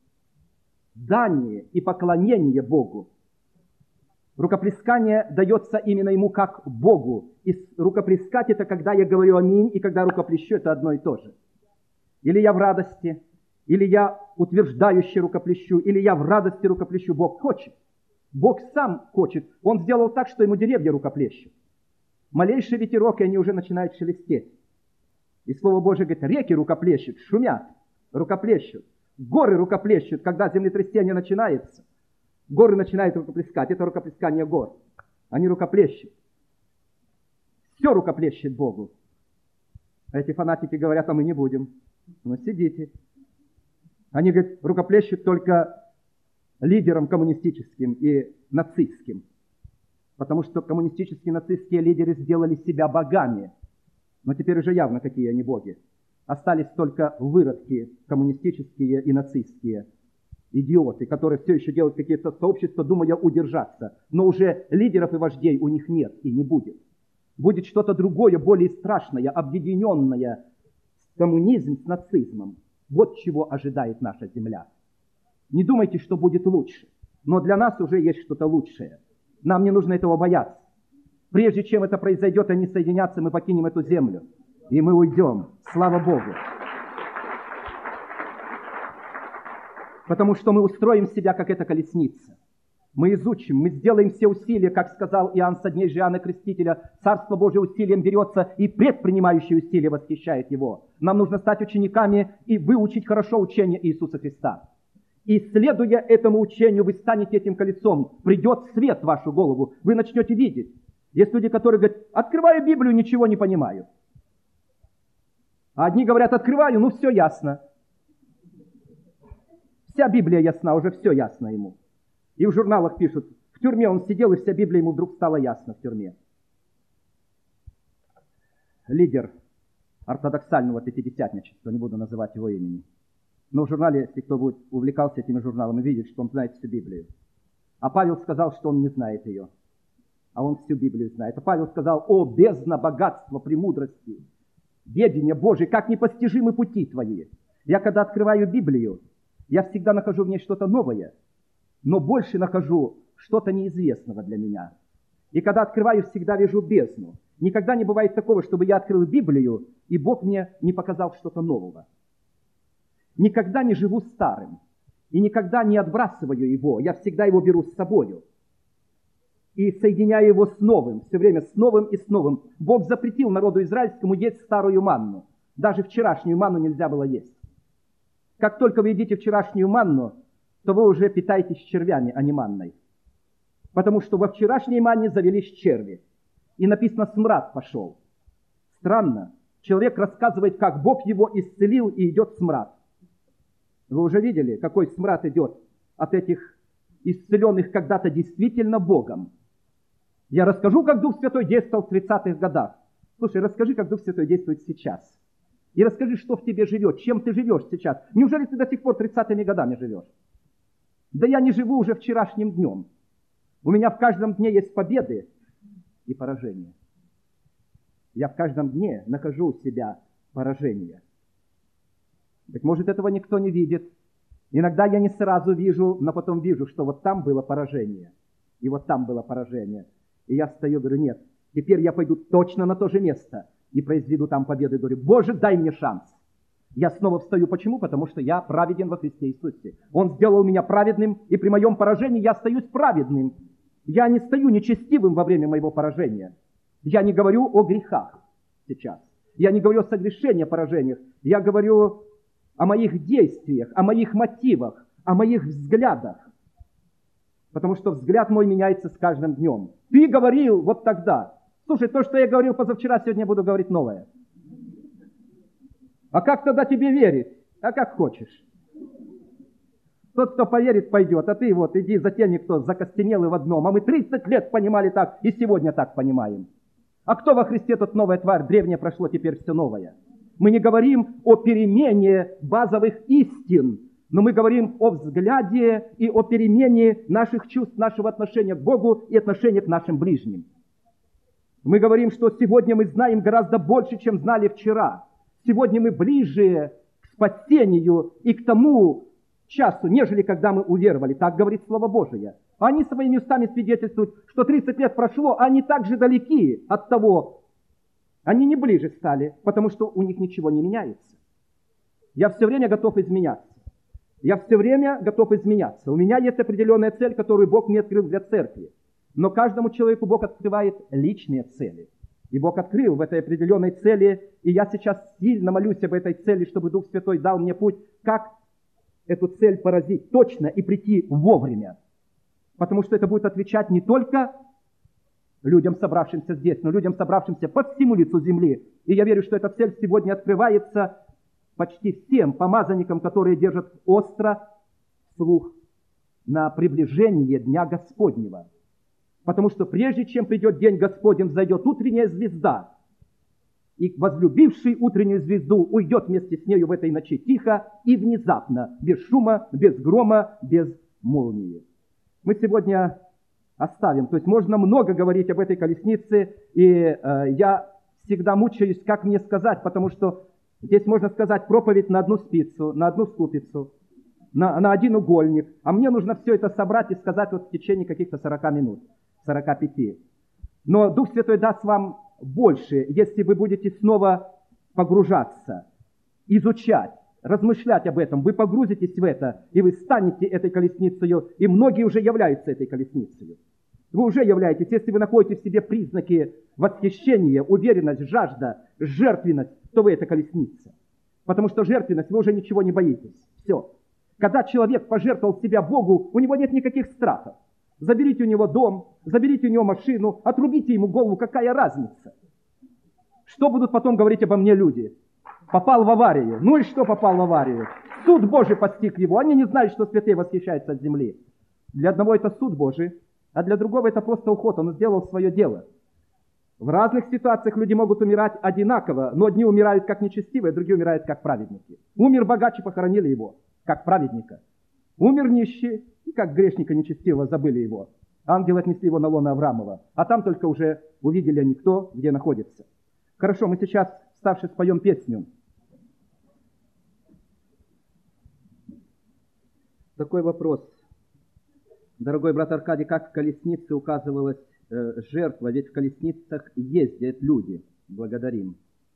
дания и поклонения Богу. Рукоплескание дается именно ему как Богу. И рукоплескать это когда я говорю аминь, и когда рукоплещу, это одно и то же. Или я в радости, или я утверждающе рукоплещу, или я в радости рукоплещу. Бог хочет. Бог сам хочет. Он сделал так, что ему деревья рукоплещут. Малейший ветерок, и они уже начинают шелестеть. И Слово Божие говорит, реки рукоплещут, шумят, рукоплещут. Горы рукоплещут, когда землетрясение начинается. Горы начинают рукоплескать. Это рукоплескание гор. Они рукоплещут. Все рукоплещет Богу. А эти фанатики говорят, а мы не будем. Ну, сидите. Они, говорят, рукоплещут только лидерам коммунистическим и нацистским. Потому что коммунистические и нацистские лидеры сделали себя богами. Но теперь уже явно, какие они боги. Остались только выродки коммунистические и нацистские. Идиоты, которые все еще делают какие-то сообщества, думая удержаться. Но уже лидеров и вождей у них нет и не будет. Будет что-то другое, более страшное, объединенное. Коммунизм с нацизмом. Вот чего ожидает наша земля. Не думайте, что будет лучше. Но для нас уже есть что-то лучшее. Нам не нужно этого бояться. Прежде чем это произойдет, они соединятся, мы покинем эту землю. И мы уйдем. Слава Богу. Потому что мы устроим себя, как эта колесница. Мы изучим, мы сделаем все усилия, как сказал Иоанн со дней же Иоанна Крестителя. Царство Божие усилием берется, и предпринимающие усилия восхищает его. Нам нужно стать учениками и выучить хорошо учение Иисуса Христа. И, следуя этому учению, вы станете этим колесом. Придет свет в вашу голову, вы начнете видеть. Есть люди, которые говорят, открываю Библию, ничего не понимаю. А одни говорят, открываю, ну все ясно. Вся Библия ясна, уже все ясно ему. И в журналах пишут, в тюрьме он сидел, и вся Библия ему вдруг стала ясна в тюрьме. Лидер ортодоксального пятидесятничества, не буду называть его имени. Но в журнале, если кто будет увлекался этими журналами, видит, что он знает всю Библию. А Павел сказал, что он не знает ее. А он всю Библию знает. А Павел сказал, о, бездна богатства, премудрости, ведения Божие, как непостижимы пути твои. Я когда открываю Библию, я всегда нахожу в ней что-то новое, но больше нахожу что-то неизвестного для меня. И когда открываю, всегда вижу бездну. Никогда не бывает такого, чтобы я открыл Библию, и Бог мне не показал что-то нового. Никогда не живу старым, и никогда не отбрасываю его, я всегда его беру с собою. И соединяю его с новым, все время с новым и с новым. Бог запретил народу израильскому есть старую манну. Даже вчерашнюю манну нельзя было есть. Как только вы едите вчерашнюю манну, то вы уже питаетесь червями, а не манной. Потому что во вчерашней манне завелись черви. И написано, смрад пошел. Странно. Человек рассказывает, как Бог его исцелил, и идет смрад. Вы уже видели, какой смрад идет от этих исцеленных когда-то действительно Богом? Я расскажу, как Дух Святой действовал в 30-х годах. Слушай, расскажи, как Дух Святой действует сейчас. И расскажи, что в тебе живет, чем ты живешь сейчас. Неужели ты до сих пор 30-ми годами живешь? Да я не живу уже вчерашним днем. У меня в каждом дне есть победы и поражения. Я в каждом дне нахожу у себя поражение. Быть может, этого никто не видит. Иногда я не сразу вижу, но потом вижу, что вот там было поражение. И вот там было поражение. И я встаю и говорю, нет, теперь я пойду точно на то же место и произведу там победу. И говорю, Боже, дай мне шанс. Я снова встаю. Почему? Потому что я праведен во Христе Иисусе. Он сделал меня праведным, и при моем поражении я остаюсь праведным. Я не стою нечестивым во время моего поражения. Я не говорю о грехах сейчас. Я не говорю о согрешении, о поражениях. Я говорю о моих действиях, о моих мотивах, о моих взглядах. Потому что взгляд мой меняется с каждым днем. Ты говорил вот тогда. Слушай, то, что я говорил позавчера, сегодня я буду говорить новое. А как тогда тебе верить? А как хочешь. Тот, кто поверит, пойдет, а ты вот иди за теми, кто закостенелый в одном. А мы 30 лет понимали так, и сегодня так понимаем. А кто во Христе, тот новая тварь, древнее прошло, теперь все новое. Мы не говорим о перемене базовых истин, но мы говорим о взгляде и о перемене наших чувств, нашего отношения к Богу и отношения к нашим ближним. Мы говорим, что сегодня мы знаем гораздо больше, чем знали вчера. Сегодня мы ближе к спасению и к тому часу, нежели когда мы уверовали. Так говорит Слово Божие. Они своими устами свидетельствуют, что 30 лет прошло, а они так же далеки от того. Они не ближе стали, потому что у них ничего не меняется. Я все время готов изменяться. Я все время готов изменяться. У меня есть определенная цель, которую Бог мне открыл для церкви. Но каждому человеку Бог открывает личные цели. И Бог открыл в этой определенной цели, и я сейчас сильно молюсь об этой цели, чтобы Дух Святой дал мне путь, как эту цель поразить точно и прийти вовремя. Потому что это будет отвечать не только людям, собравшимся здесь, но людям, собравшимся по всему лицу земли. И я верю, что эта цель сегодня открывается почти всем помазанникам, которые держат остро слух на приближение Дня Господнего. Потому что прежде чем придет День Господень, взойдет утренняя звезда, и возлюбивший утреннюю звезду уйдет вместе с нею в этой ночи тихо и внезапно, без шума, без грома, без молнии. Мы сегодня оставим, то есть можно много говорить об этой колеснице, и я всегда мучаюсь, как мне сказать, потому что здесь можно сказать проповедь на одну спицу, на одну ступицу, на один угольник, а мне нужно все это собрать и сказать вот в течение каких-то 40 минут, 45. Но Дух Святой даст вам больше, если вы будете снова погружаться, изучать, размышлять об этом. Вы погрузитесь в это, и вы станете этой колесницей, и многие уже являются этой колесницей. Вы уже являетесь, если вы находите в себе признаки восхищения, уверенность, жажда, жертвенность, то вы эта колесница. Потому что жертвенность, вы уже ничего не боитесь. Все. Когда человек пожертвовал себя Богу, у него нет никаких страхов. Заберите у него дом, заберите у него машину, отрубите ему голову, какая разница? Что будут потом говорить обо мне люди? Попал в аварию. Ну и что попал в аварию? Суд Божий постиг его. Они не знают, что святые восхищаются от земли. Для одного это суд Божий, а для другого это просто уход. Он сделал свое дело. В разных ситуациях люди могут умирать одинаково, но одни умирают как нечестивые, другие умирают как праведники. Умер богаче, похоронили его, как праведника. Умер нищий, и как грешника нечестивого забыли его. Ангелы отнесли его на лоно Авраамова, а там только уже увидели они кто, где находится. Хорошо, мы сейчас, вставши, споем песню. Такой вопрос. Дорогой брат Аркадий, как в колеснице указывалась жертва? Ведь в колесницах ездят люди. Благодарим.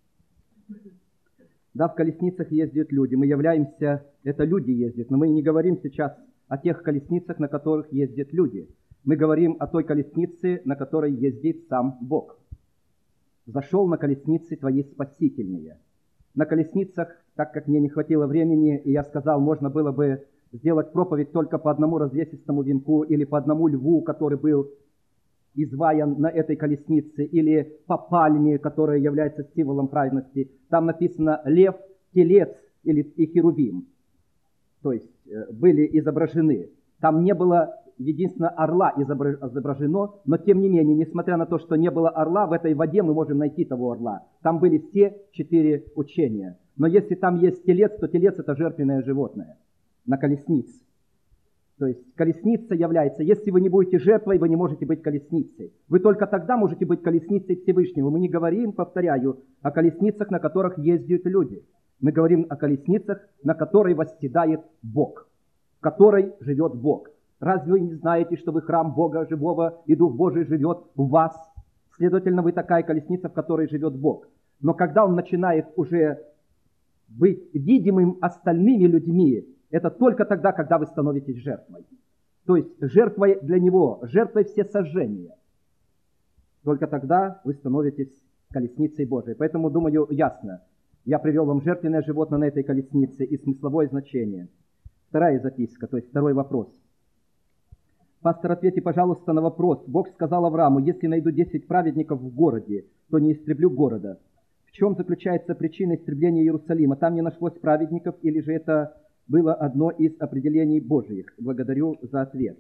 Да, в колесницах ездят люди. Мы являемся, это люди ездят, но мы не говорим сейчас о тех колесницах, на которых ездят люди. Мы говорим о той колеснице, на которой ездит сам Бог. Зашел на колесницы твои спасительные. На колесницах, так как мне не хватило времени, и я сказал, можно было бы сделать проповедь только по одному развесистому венку или по одному льву, который был изваян на этой колеснице, или по пальме, которая является символом праведности. Там написано лев, телец и херувим. То есть были изображены. Там не было единственно орла изображено, но тем не менее, несмотря на то, что не было орла, в этой воде мы можем найти того орла. Там были все 4 учения. Но если там есть телец, то телец это жертвенное животное на колеснице. То есть колесница является, если вы не будете жертвой, вы не можете быть колесницей. Вы только тогда можете быть колесницей Всевышнего. Мы не говорим, повторяю, о колесницах, на которых ездят люди. Мы говорим о колесницах, на которой восседает Бог, в которой живет Бог. Разве вы не знаете, что вы храм Бога живого, и Дух Божий живет в вас? Следовательно, вы такая колесница, в которой живет Бог. Но когда Он начинает уже быть видимым остальными людьми, это только тогда, когда вы становитесь жертвой. То есть жертвой для Него, жертвой всесожжения. Только тогда вы становитесь колесницей Божией. Поэтому, думаю, ясно. Я привел вам жертвенное животное на этой колеснице и смысловое значение. Вторая записка, то есть второй вопрос. Пастор, ответьте, пожалуйста, на вопрос. Бог сказал Аврааму, если найду 10 праведников в городе, то не истреблю города. В В чем заключается причина истребления Иерусалима? Там не нашлось праведников, или же это было одно из определений Божьих? Благодарю за ответ.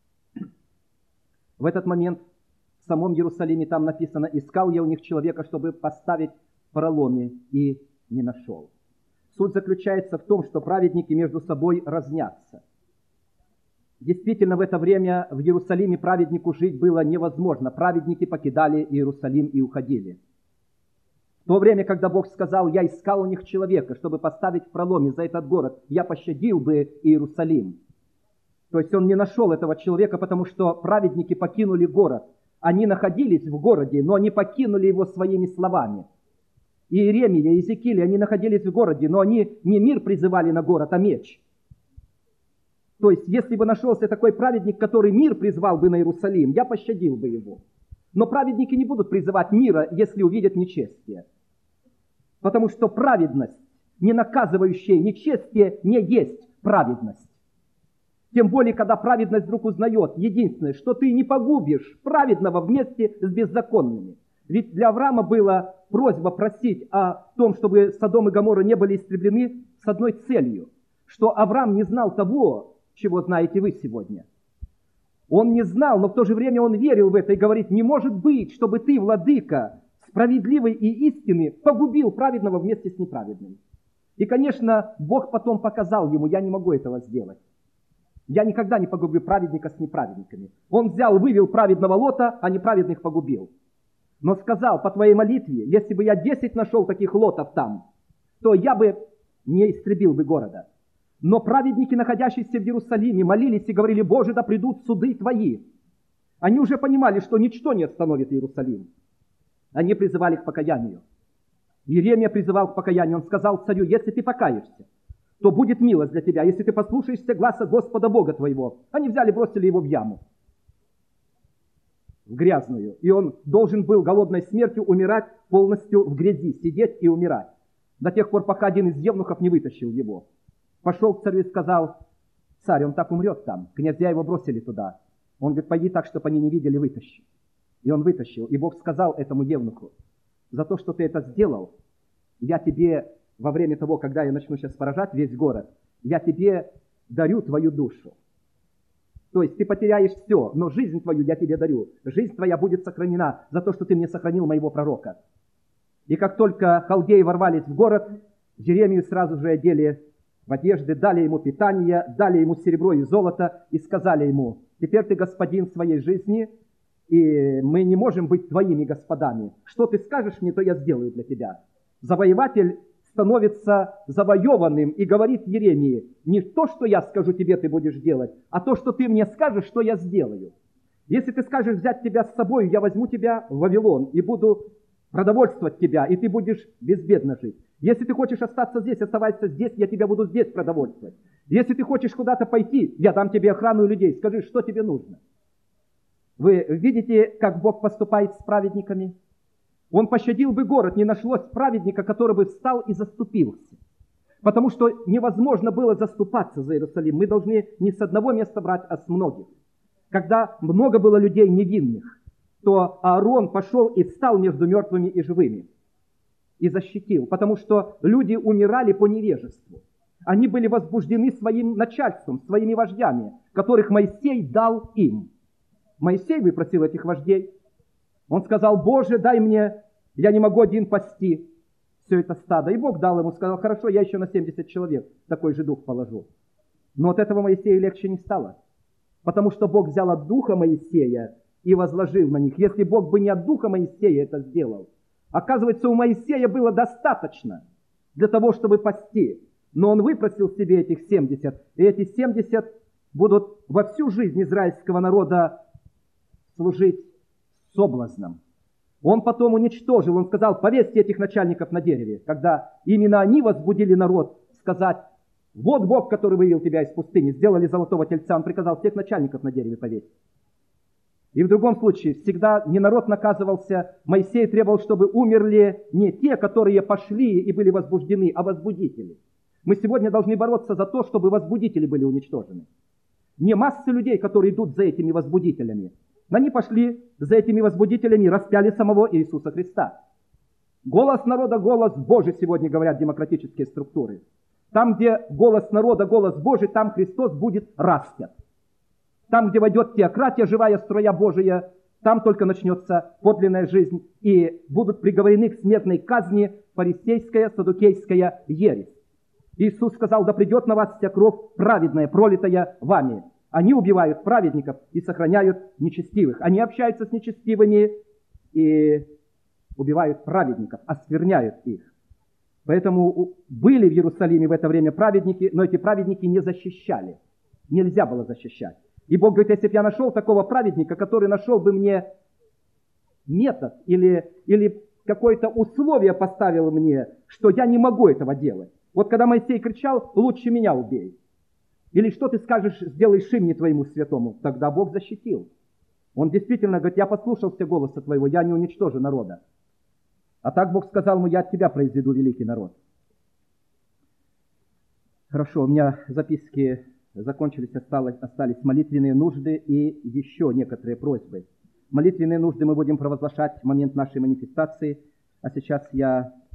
В этот момент в самом Иерусалиме там написано: «Искал я у них человека, чтобы поставить в проломе, и не нашел». Суть заключается в том, что праведники между собой разнятся. Действительно, в это время в Иерусалиме праведнику жить было невозможно. Праведники покидали Иерусалим и уходили. В то время, когда Бог сказал: «Я искал у них человека, чтобы поставить в проломе за этот город, я пощадил бы Иерусалим». То есть он не нашел этого человека, потому что праведники покинули город. Они находились в городе, но они покинули его своими словами. Иеремия, Иезекииль, они находились в городе, но они не мир призывали на город, а меч. То есть, если бы нашелся такой праведник, который мир призвал бы на Иерусалим, я пощадил бы его. Но праведники не будут призывать мира, если увидят нечестие. Потому что праведность, не наказывающая нечестие, не есть праведность. Тем более, когда праведность вдруг узнает единственное, что ты не погубишь праведного вместе с беззаконными. Ведь для Авраама была просьба просить о том, чтобы Содом и Гоморра не были истреблены, с одной целью, что Авраам не знал того, чего знаете вы сегодня. Он не знал, но в то же время он верил в это и говорит: не может быть, чтобы ты, владыка, справедливый и истинный, погубил праведного вместе с неправедным. И, конечно, Бог потом показал ему: я не могу этого сделать. Я никогда не погублю праведника с неправедниками. Он взял, вывел праведного Лота, а неправедных погубил. Но сказал: по твоей молитве, если бы я 10 нашел таких Лотов там, то я бы не истребил бы города. Но праведники, находящиеся в Иерусалиме, молились и говорили: Боже, да придут суды твои. Они уже понимали, что ничто не остановит Иерусалим. Они призывали к покаянию. Иеремия призывал к покаянию. Он сказал царю: если ты покаешься, то будет милость для тебя, если ты послушаешься гласа Господа Бога твоего. Они взяли, бросили его в яму, в грязную. И он должен был голодной смертью умирать полностью в грязи, сидеть и умирать. До тех пор, пока один из евнухов не вытащил его. Пошел к царю и сказал: царь, он так умрет там. Князья его бросили туда. Он говорит: пойди так, чтобы они не видели, вытащи. И он вытащил. И Бог сказал этому евнуху: за то, что ты это сделал, я тебе, во время того, когда я начну сейчас поражать весь город, я тебе дарю твою душу. То есть ты потеряешь все, но жизнь твою я тебе дарю. Жизнь твоя будет сохранена за то, что ты мне сохранил моего пророка. И как только халдеи ворвались в город, Иеремию сразу же одели в одежды, дали ему питание, дали ему серебро и золото и сказали ему: теперь ты господин своей жизни, и мы не можем быть твоими господами. Что ты скажешь мне, то я сделаю для тебя. Завоеватель становится завоеванным и говорит Иеремии: не то, что я скажу тебе, ты будешь делать, а то, что ты мне скажешь, что я сделаю. Если ты скажешь взять тебя с собой, я возьму тебя в Вавилон и буду продовольствовать тебя, и ты будешь безбедно жить. Если ты хочешь остаться здесь, оставайся здесь, я тебя буду здесь продовольствовать. Если ты хочешь куда-то пойти, я дам тебе охрану людей. Скажи, что тебе нужно. Вы видите, как Бог поступает с праведниками? Он пощадил бы город, не нашлось праведника, который бы встал и заступился. Потому что невозможно было заступаться за Иерусалим. Мы должны не с одного места брать, а с многих. Когда много было людей невинных, то Аарон пошел и встал между мертвыми и живыми. И защитил. Потому что люди умирали по невежеству. Они были возбуждены своим начальством, своими вождями, которых Моисей дал им. Моисей выпросил этих вождей. Он сказал: Боже, дай мне, я не могу один пасти все это стадо. И Бог дал ему, сказал: хорошо, я еще на 70 человек такой же дух положу. Но от этого Моисею легче не стало. Потому что Бог взял от духа Моисея и возложил на них. Если Бог бы не от духа Моисея это сделал, оказывается, у Моисея было достаточно для того, чтобы пасти. Но он выпросил себе этих 70. И эти 70 будут во всю жизнь израильского народа служить соблазном. Он потом уничтожил, он сказал: повесьте этих начальников на дереве. Когда именно они возбудили народ сказать: вот Бог, который вывел тебя из пустыни, сделали золотого тельца, он приказал всех начальников на дереве повесить. И в другом случае всегда не народ наказывался, Моисей требовал, чтобы умерли не те, которые пошли и были возбуждены, а возбудители. Мы сегодня должны бороться за то, чтобы возбудители были уничтожены. Не массы людей, которые идут за этими возбудителями. Они пошли за этими возбудителями и распяли самого Иисуса Христа. Голос народа, голос Божий, сегодня говорят демократические структуры. Там, где голос народа, голос Божий, там Христос будет распят. Там, где войдет теократия, живая струя Божия, там только начнется подлинная жизнь, и будут приговорены к смертной казни фарисейская, саддукейская ересь. Иисус сказал: да придет на вас вся кровь праведная, пролитая вами. Они убивают праведников и сохраняют нечестивых. Они общаются с нечестивыми и убивают праведников, оскверняют их. Поэтому были в Иерусалиме в это время праведники, но эти праведники не защищали. Нельзя было защищать. И Бог говорит: если бы я нашел такого праведника, который нашел бы мне метод или какое-то условие поставил мне, что я не могу этого делать. Вот когда Моисей кричал: лучше меня убей. Или что ты скажешь, сделаешь имени твоему святому? Тогда Бог защитил. Он действительно говорит: я послушался голоса твоего, я не уничтожу народа. А так Бог сказал ему: я от тебя произведу великий народ. Хорошо, у меня записки закончились, остались молитвенные нужды и еще некоторые просьбы. Молитвенные нужды мы будем провозглашать в момент нашей манифестации, а сейчас я